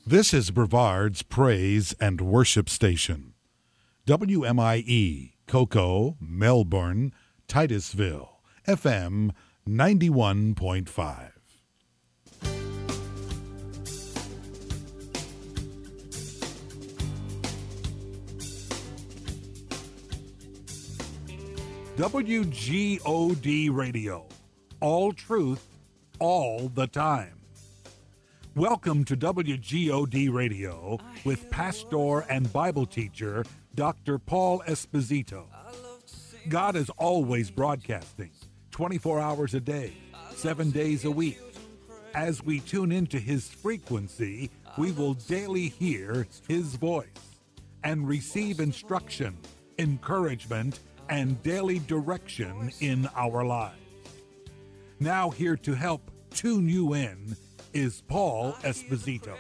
This is Brevard's Praise and Worship Station. WMIE, Cocoa, Melbourne, Titusville, FM 91.5. WGOD Radio. All truth, all the time. Welcome to WGOD Radio with pastor and Bible teacher Dr. Paul Esposito. God is always broadcasting 24 hours a day, 7 days a week. As we tune into his frequency, we will daily hear his voice and receive instruction, encouragement, and daily direction in our lives. Now here to help tune you in is Paul Esposito.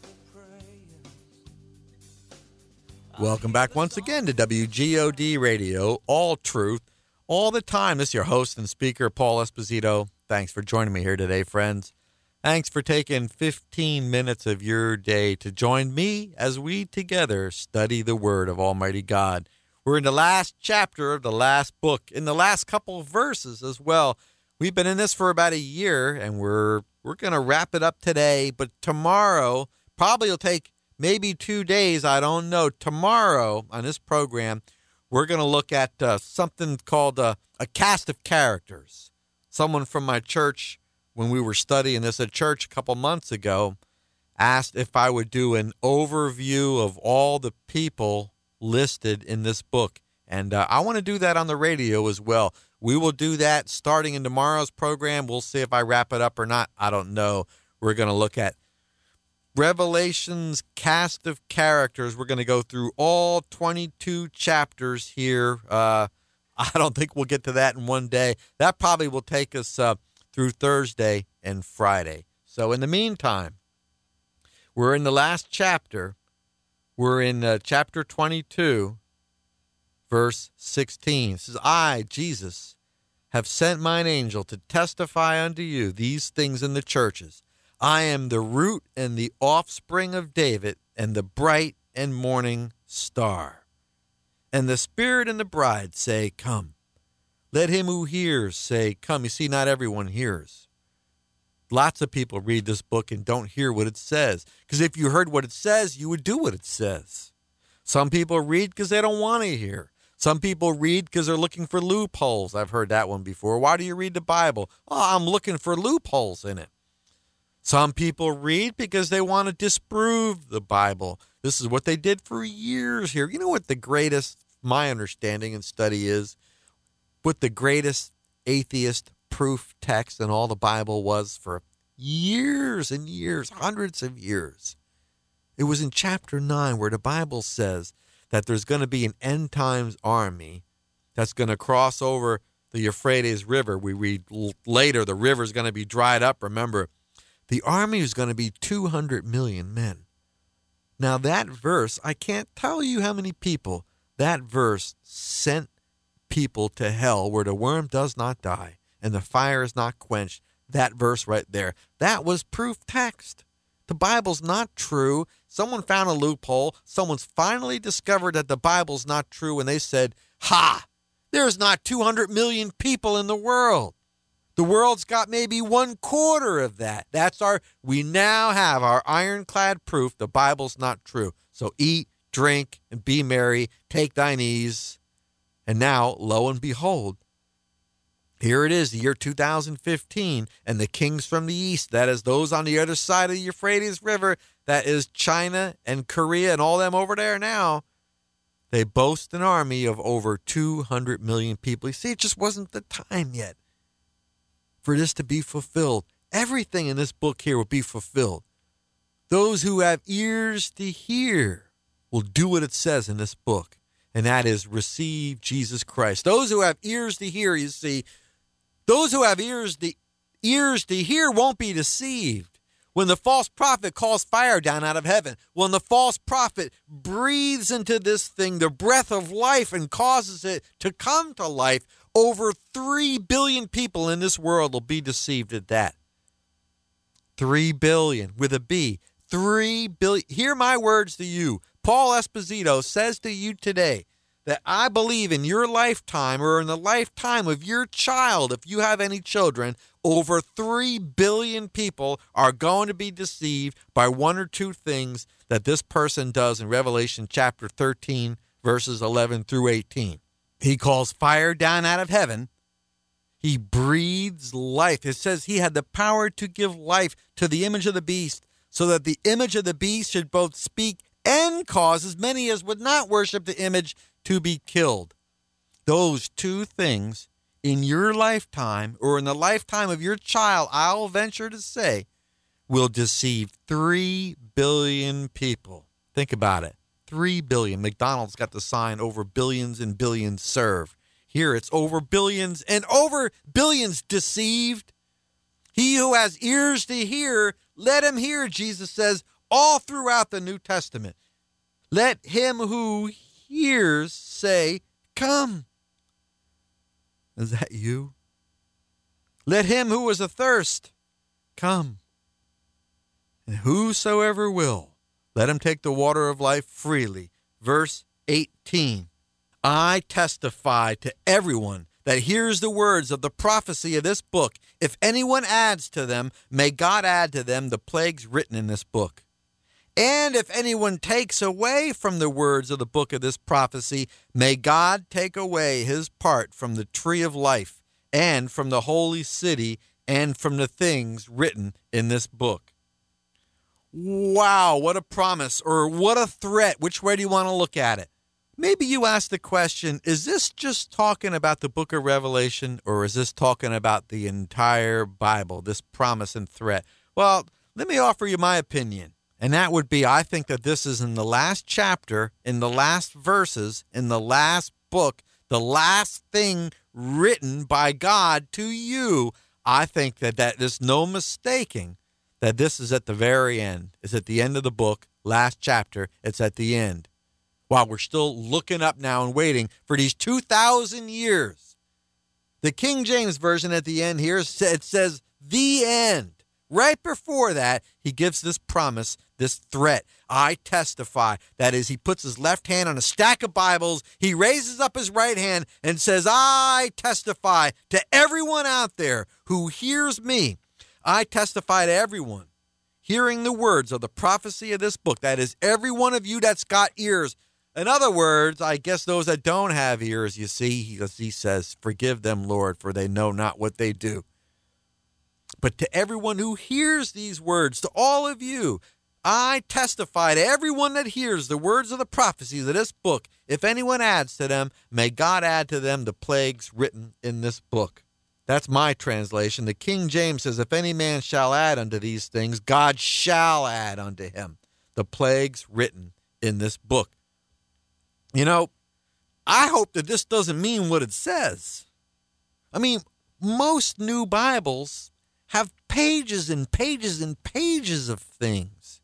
Welcome back once again to WGOD Radio, all truth, all the time. This is your host and speaker, Paul Esposito. Thanks for joining me here today, friends. Thanks for taking 15 minutes of your day to join me as we together study the Word of Almighty God. We're in the last chapter of the last book, in the last couple of verses as well. We've been in this for about a year, and we're going to wrap it up today. But tomorrow, probably will take maybe 2 days, I don't know. Tomorrow on this program, we're going to look at something called a cast of characters. Someone from my church, when we were studying this at church a couple months ago, asked if I would do an overview of all the people listed in this book. And I want to do that on the radio as well. We will do that starting in tomorrow's program. We'll see if I wrap it up or not. I don't know. We're going to look at Revelation's cast of characters. We're going to go through all 22 chapters here. I don't think we'll get to that in one day. That probably will take us through Thursday and Friday. So in the meantime, we're in the last chapter. We're in chapter 22. Verse 16 says, I, Jesus, have sent mine angel to testify unto you these things in the churches. I am the root and the offspring of David and the bright and morning star. And the Spirit and the bride say, come. Let him who hears say, come. You see, not everyone hears. Lots of people read this book and don't hear what it says. Because if you heard what it says, you would do what it says. Some people read because they don't want to hear. Some people read because they're looking for loopholes. I've heard that one before. Why do you read the Bible? Oh, I'm looking for loopholes in it. Some people read because they want to disprove the Bible. This is what they did for years here. You know what the greatest, my understanding and study is, what the greatest atheist proof text in all the Bible was for years and years, hundreds of years? It was in chapter 9 where the Bible says that there's going to be an end times army that's going to cross over the Euphrates River. We read later the river's going to be dried up. Remember, the army is going to be 200 million men. Now that verse, I can't tell you how many people that verse sent people to hell where the worm does not die and the fire is not quenched. That verse right there, that was proof text. The Bible's not true. Someone found a loophole. Someone's finally discovered that the Bible's not true, and they said, ha, there's not 200 million people in the world. The world's got maybe 1/4 of that. We now have our ironclad proof the Bible's not true. So eat, drink, and be merry. Take thine ease. And now, lo and behold, here it is, the year 2015, and the kings from the east, that is those on the other side of the Euphrates River, that is China and Korea and all them over there now, they boast an army of over 200 million people. You see, it just wasn't the time yet for this to be fulfilled. Everything in this book here will be fulfilled. Those who have ears to hear will do what it says in this book, and that is receive Jesus Christ. Those who have ears to hear, you see, those who have ears to hear won't be deceived. When the false prophet calls fire down out of heaven, when the false prophet breathes into this thing the breath of life and causes it to come to life, over 3 billion people in this world will be deceived at that. 3 billion with a B. 3 billion. Hear my words to you. Paul Esposito says to you today that I believe in your lifetime or in the lifetime of your child, if you have any children, over 3 billion people are going to be deceived by one or two things that this person does in Revelation chapter 13, verses 11 through 18. He calls fire down out of heaven. He breathes life. It says he had the power to give life to the image of the beast, so that the image of the beast should both speak and cause as many as would not worship the image to be killed. Those two things in your lifetime or in the lifetime of your child, I'll venture to say, will deceive 3 billion people. Think about it. 3 billion. McDonald's got the sign over billions and billions served. Here it's over billions and over billions deceived. He who has ears to hear, let him hear, Jesus says, all throughout the New Testament. Let him who hears say, come. Is that you? Let him who is athirst come. And whosoever will, let him take the water of life freely. Verse 18. I testify to everyone that hears the words of the prophecy of this book. If anyone adds to them, may God add to them the plagues written in this book. And if anyone takes away from the words of the book of this prophecy, may God take away his part from the tree of life and from the holy city and from the things written in this book. Wow, what a promise, or what a threat. Which way do you want to look at it? Maybe you ask the question, is this just talking about the book of Revelation, or is this talking about the entire Bible, this promise and threat? Well, let me offer you my opinion. And that would be, I think that this is in the last chapter, in the last verses, in the last book, the last thing written by God to you. I think that there's no mistaking that this is at the very end. It's at the end of the book, last chapter. It's at the end. While we're still looking up now and waiting for these 2,000 years. The King James Version at the end here, it says, the end. Right before that, he gives this promise, this threat. I testify. That is, he puts his left hand on a stack of Bibles. He raises up his right hand and says, I testify to everyone out there who hears me. I testify to everyone hearing the words of the prophecy of this book. That is, every one of you that's got ears. In other words, I guess those that don't have ears, you see, he says, forgive them, Lord, for they know not what they do. But to everyone who hears these words, to all of you, I testify to everyone that hears the words of the prophecies of this book. If anyone adds to them, may God add to them the plagues written in this book. That's my translation. The King James says, if any man shall add unto these things, God shall add unto him the plagues written in this book. You know, I hope that this doesn't mean what it says. I mean, most new Bibles have pages and pages and pages of things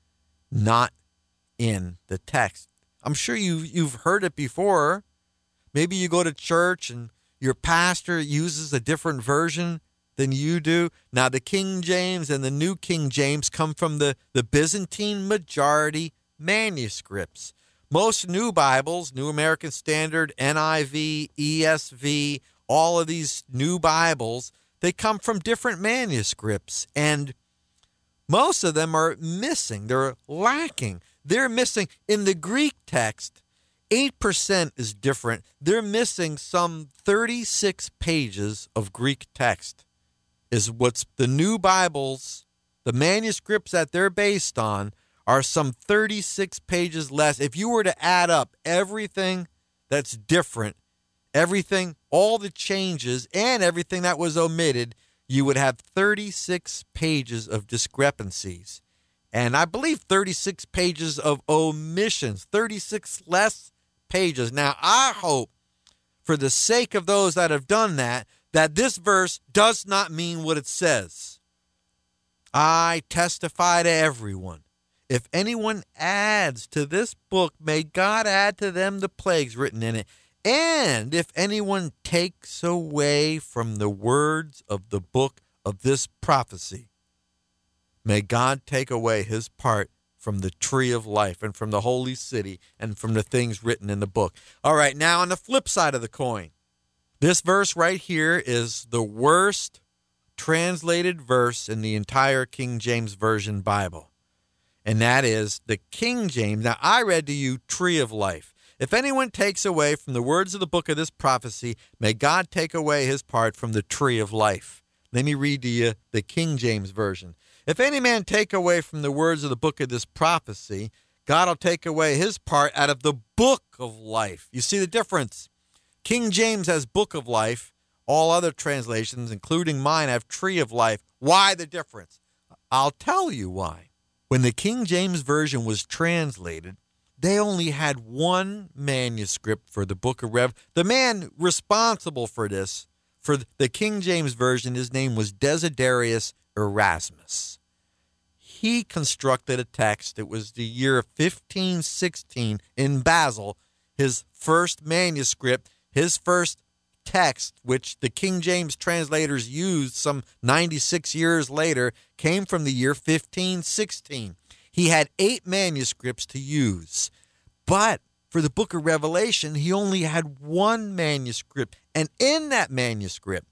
not in the text. I'm sure you've heard it before. Maybe you go to church and your pastor uses a different version than you do. Now, the King James and the New King James come from the Byzantine majority manuscripts. Most new Bibles, New American Standard, NIV, ESV, all of these new Bibles, they come from different manuscripts, and most of them are missing. They're lacking. They're missing. In the Greek text, 8% is different. They're missing some 36 pages of Greek text is what's the new Bibles, the manuscripts that they're based on are some 36 pages less. If you were to add up everything that's different, everything, all the changes, and everything that was omitted, you would have 36 pages of discrepancies. And I believe 36 pages of omissions, 36 less pages. Now, I hope, for the sake of those that have done that this verse does not mean what it says. I testify to everyone. If anyone adds to this book, may God add to them the plagues written in it. And if anyone takes away from the words of the book of this prophecy, may God take away his part from the tree of life and from the holy city and from the things written in the book. All right, now on the flip side of the coin, this verse right here is the worst translated verse in the entire King James Version Bible. And that is the King James. Now, I read to you tree of life. If anyone takes away from the words of the book of this prophecy, may God take away his part from the tree of life. Let me read to you the King James Version. If any man take away from the words of the book of this prophecy, God will take away his part out of the book of life. You see the difference? King James has book of life. All other translations, including mine, have tree of life. Why the difference? I'll tell you why. When the King James Version was translated, they only had one manuscript for the book of Revelation. The man responsible for this, for the King James Version, his name was Desiderius Erasmus. He constructed a text. It was the year 1516 in Basel, his first manuscript, his first text, which the King James translators used some 96 years later, came from the year 1516. He had 8 manuscripts to use. But for the book of Revelation, he only had one manuscript. And in that manuscript,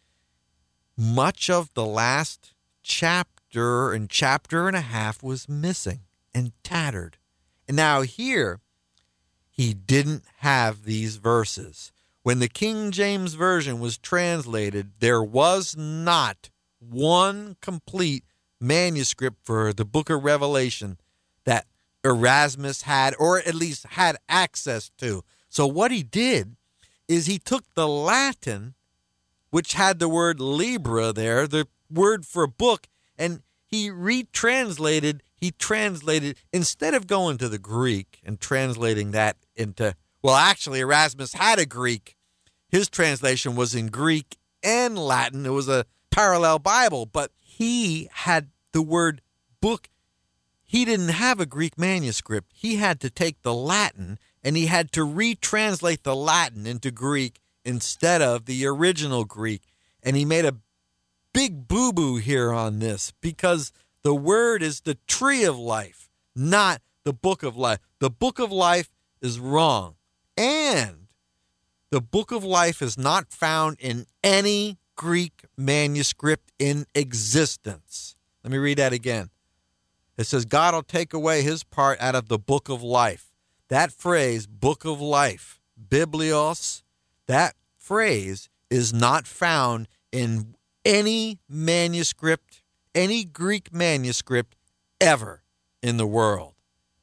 much of the last chapter and chapter and a half was missing and tattered. And now here, he didn't have these verses. When the King James Version was translated, there was not one complete manuscript for the book of Revelation that Erasmus had, or at least had access to. So what he did is he took the Latin, which had the word Libra there, the word for book, and he translated, instead of going to the Greek and translating that into, well, actually, Erasmus had a Greek. His translation was in Greek and Latin. It was a parallel Bible, but he had the word book. He didn't have a Greek manuscript. He had to take the Latin, and he had to retranslate the Latin into Greek instead of the original Greek. And he made a big boo-boo here on this, because the word is the tree of life, not the book of life. The book of life is wrong. And the book of life is not found in any Greek manuscript in existence. Let me read that again. It says, God will take away his part out of the book of life. That phrase, book of life, biblios, that phrase is not found in any manuscript, any Greek manuscript ever in the world.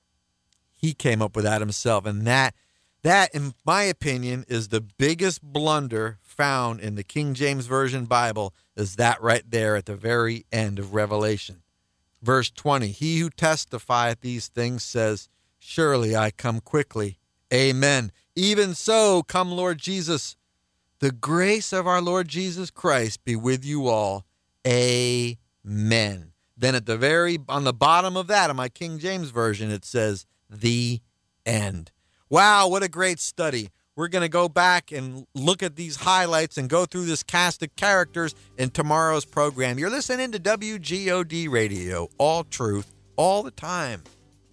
He came up with that himself, and that, in my opinion, is the biggest blunder found in the King James Version Bible, is that right there at the very end of Revelation. Verse 20, he who testifieth these things says, surely I come quickly. Amen. Even so, come Lord Jesus. The grace of our Lord Jesus Christ be with you all. Amen. Then on the bottom of that, in my King James Version, it says, the end. Wow, what a great study. We're going to go back and look at these highlights and go through this cast of characters in tomorrow's program. You're listening to WGOD Radio, all truth, all the time.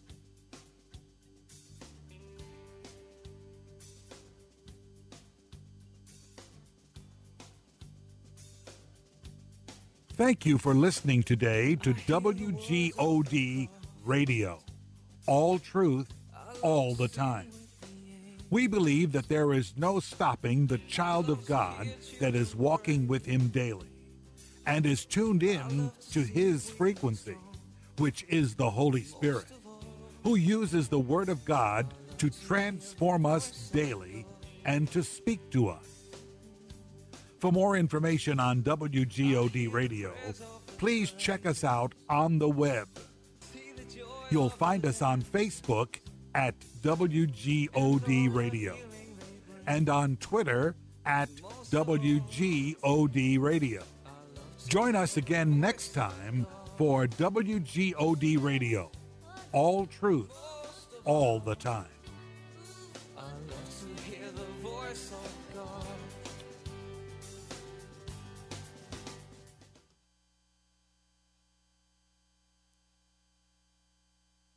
Thank you for listening today to WGOD Radio, all truth, all the time. We believe that there is no stopping the child of God that is walking with him daily and is tuned in to his frequency, which is the Holy Spirit, who uses the Word of God to transform us daily and to speak to us. For more information on WGOD Radio, please check us out on the web. You'll find us on Facebook at WGOD Radio and on Twitter at WGOD Radio. Join us again next time for WGOD Radio, all truth, all the time.